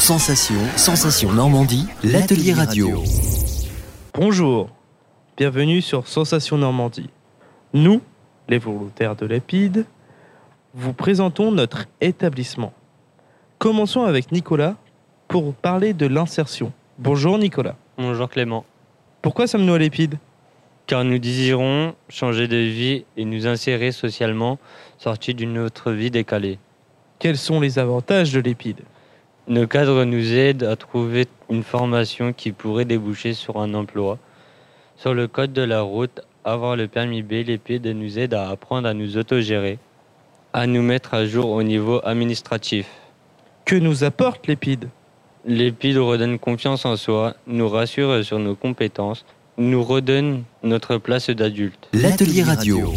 Sensation Normandie, l'atelier radio. Bonjour, bienvenue sur Sensation Normandie. Nous, les volontaires de l'EPID, vous présentons notre établissement. Commençons avec Nicolas pour parler de l'insertion. Bonjour Nicolas. Bonjour Clément. Pourquoi sommes-nous à l'EPID ? Car nous désirons changer de vie et nous insérer socialement, sortis d'une autre vie décalée. Quels sont les avantages de l'EPID ? Nos cadres nous aident à trouver une formation qui pourrait déboucher sur un emploi. Sur le code de la route, avoir le permis B, l'EPID nous aide à apprendre à nous autogérer, à nous mettre à jour au niveau administratif. Que nous apporte l'EPID ? L'EPID redonne confiance en soi, nous rassure sur nos compétences, nous redonne notre place d'adulte. L'atelier radio.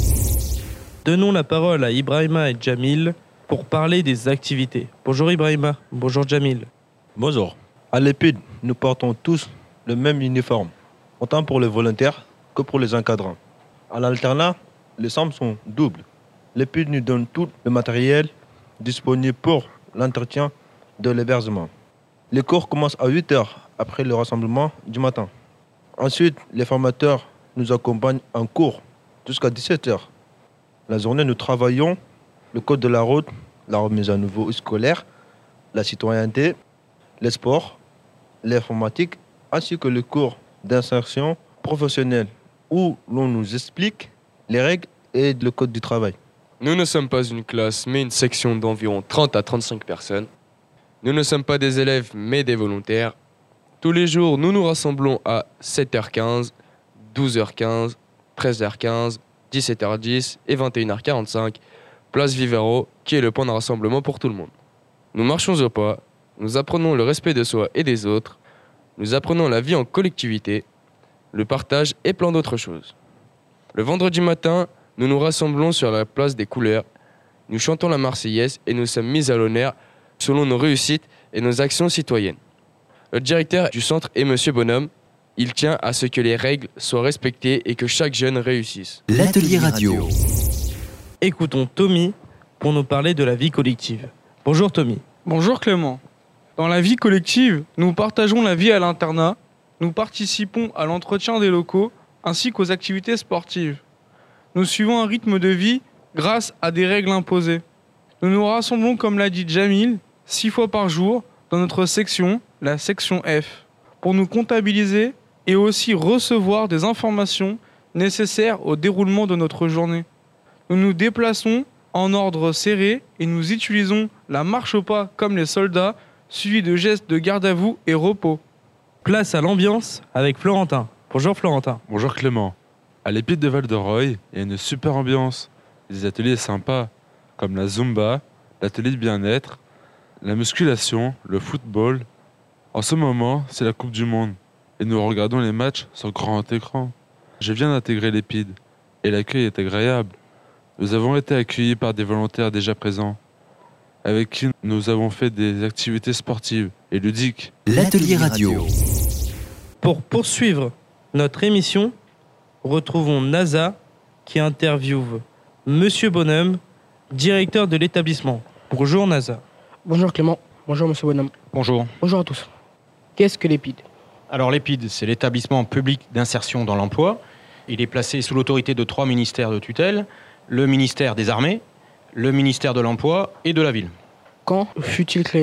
Donnons la parole à Ibrahima et Jamil pour parler des activités. Bonjour Ibrahima, bonjour Jamil. Bonjour. À l'EPID, nous portons tous le même uniforme, autant pour les volontaires que pour les encadrants. À l'alternat, les chambres sont doubles. L'EPID nous donne tout le matériel disponible pour l'entretien de l'hébergement. Les cours commencent à 8h après le rassemblement du matin. Ensuite, les formateurs nous accompagnent en cours jusqu'à 17h. La journée, nous travaillons le code de la route, la remise à niveau scolaire, la citoyenneté, les sports, l'informatique, ainsi que le cours d'insertion professionnelle où l'on nous explique les règles et le code du travail. Nous ne sommes pas une classe, mais une section d'environ 30 à 35 personnes. Nous ne sommes pas des élèves, mais des volontaires. Tous les jours, nous nous rassemblons à 7h15, 12h15, 13h15, 17h10 et 21h45, place Vivero, qui est le point de rassemblement pour tout le monde. Nous marchons au pas, nous apprenons le respect de soi et des autres, nous apprenons la vie en collectivité, le partage et plein d'autres choses. Le vendredi matin, nous nous rassemblons sur la place des couleurs, nous chantons la Marseillaise et nous sommes mis à l'honneur selon nos réussites et nos actions citoyennes. Le directeur du centre est Monsieur Bonhomme. Il tient à ce que les règles soient respectées et que chaque jeune réussisse. L'atelier radio. Écoutons Tommy pour nous parler de la vie collective. Bonjour Tommy. Bonjour Clément. Dans la vie collective, nous partageons la vie à l'internat, nous participons à l'entretien des locaux ainsi qu'aux activités sportives. Nous suivons un rythme de vie grâce à des règles imposées. Nous nous rassemblons, comme l'a dit Jamil, 6 fois par jour dans notre section, la section F, pour nous comptabiliser et aussi recevoir des informations nécessaires au déroulement de notre journée. Nous nous déplaçons en ordre serré et nous utilisons la marche au pas comme les soldats, suivi de gestes de garde à vous et repos. Place à l'ambiance avec Florentin. Bonjour Florentin. Bonjour Clément. À l'EPID de Val-de-Reuil, il y a une super ambiance. Des ateliers sympas, comme la Zumba, l'atelier de bien-être, la musculation, le football. En ce moment, c'est la Coupe du Monde et nous regardons les matchs sur grand écran. Je viens d'intégrer l'EPID et l'accueil est agréable. Nous avons été accueillis par des volontaires déjà présents, avec qui nous avons fait des activités sportives et ludiques. L'atelier radio. Pour poursuivre notre émission, retrouvons NASA qui interviewe Monsieur Bonhomme, directeur de l'établissement. Bonjour NASA. Bonjour Clément, bonjour Monsieur Bonhomme. Bonjour. Bonjour à tous. Qu'est-ce que l'EPID ? Alors l'EPID, c'est l'établissement public d'insertion dans l'emploi. Il est placé sous l'autorité de 3 ministères de tutelle, le ministère des Armées, le ministère de l'Emploi et de la Ville. Quand fut-il créé ?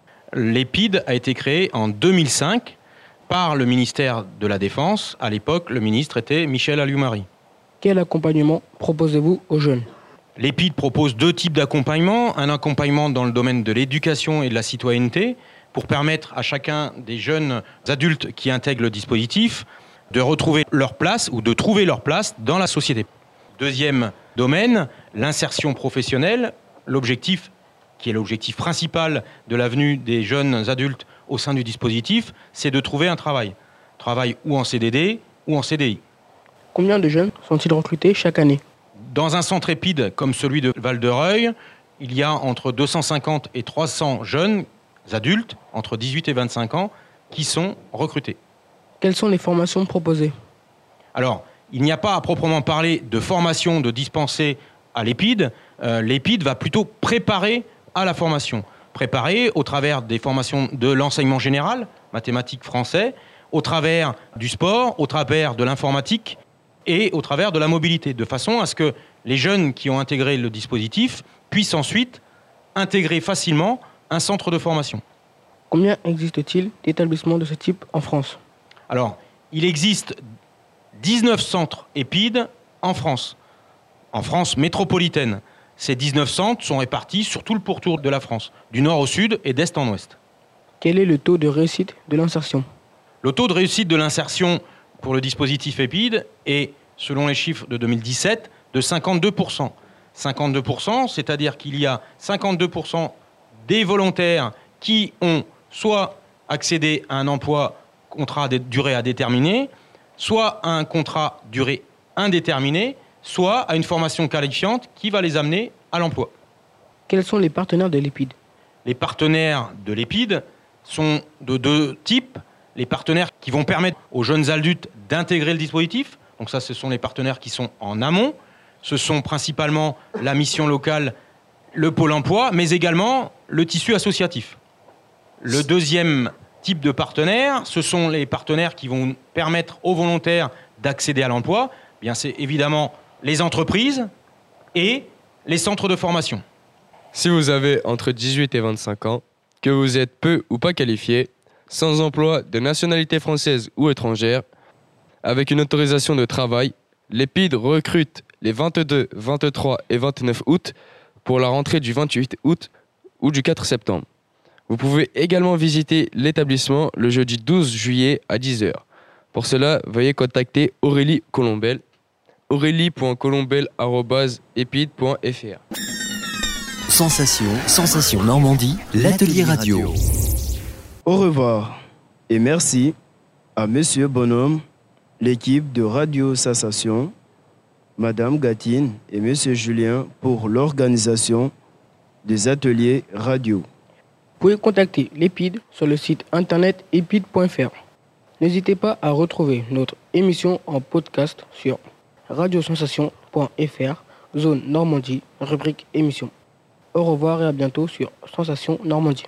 L'EPID a été créé en 2005 par le ministère de la Défense. À l'époque, le ministre était Michel Alliot-Marie. Quel accompagnement proposez-vous aux jeunes ? L'EPID propose 2 types d'accompagnement. Un accompagnement dans le domaine de l'éducation et de la citoyenneté pour permettre à chacun des jeunes adultes qui intègrent le dispositif de retrouver leur place ou de trouver leur place dans la société. Deuxième domaine, l'insertion professionnelle. L'objectif, qui est l'objectif principal de la venue des jeunes adultes au sein du dispositif, c'est de trouver un travail. Travail ou en CDD ou en CDI. Combien de jeunes sont-ils recrutés chaque année ? Dans un centre EPID comme celui de Val-de-Reuil, il y a entre 250 et 300 jeunes adultes, entre 18 et 25 ans, qui sont recrutés. Quelles sont les formations proposées ? Alors, il n'y a pas à proprement parler de formation de dispensée à l'EPID. L'EPID va plutôt préparer à la formation. préparés au travers des formations de l'enseignement général, mathématiques, français, au travers du sport, au travers de l'informatique et au travers de la mobilité, de façon à ce que les jeunes qui ont intégré le dispositif puissent ensuite intégrer facilement un centre de formation. Combien existe-t-il d'établissements de ce type en France? Alors, il existe 19 centres EPID en France métropolitaine. Ces 19 centres sont répartis sur tout le pourtour de la France, du nord au sud et d'est en ouest. Quel est le taux de réussite de l'insertion? Le taux de réussite de l'insertion pour le dispositif EPID est, selon les chiffres de 2017, de 52%. 52%, c'est-à-dire qu'il y a 52% des volontaires qui ont soit accédé à un emploi contrat de durée à déterminer, soit à un contrat durée indéterminée, soit à une formation qualifiante qui va les amener à l'emploi. Quels sont les partenaires de l'EPID? Les partenaires de l'EPID sont de deux types. Les partenaires qui vont permettre aux jeunes adultes d'intégrer le dispositif. Donc ça, ce sont les partenaires qui sont en amont. Ce sont principalement la mission locale, le pôle emploi, mais également le tissu associatif. Le deuxième type de partenaires, ce sont les partenaires qui vont permettre aux volontaires d'accéder à l'emploi. Bien, c'est évidemment les entreprises et les centres de formation. Si vous avez entre 18 et 25 ans, que vous êtes peu ou pas qualifié, sans emploi de nationalité française ou étrangère, avec une autorisation de travail, l'EPID recrute les 22, 23 et 29 août pour la rentrée du 28 août ou du 4 septembre. Vous pouvez également visiter l'établissement le jeudi 12 juillet à 10h. Pour cela, veuillez contacter Aurélie Colombel, aurélie.colombel@epid.fr. Sensation Normandie, l'atelier radio. Au revoir et merci à Monsieur Bonhomme, l'équipe de Radio Sensation, Madame Gatine et Monsieur Julien pour l'organisation des ateliers radio. Vous pouvez contacter l'EPID sur le site internet epid.fr. N'hésitez pas à retrouver notre émission en podcast sur radiosensation.fr, zone Normandie, rubrique émission. Au revoir et à bientôt sur Sensation Normandie.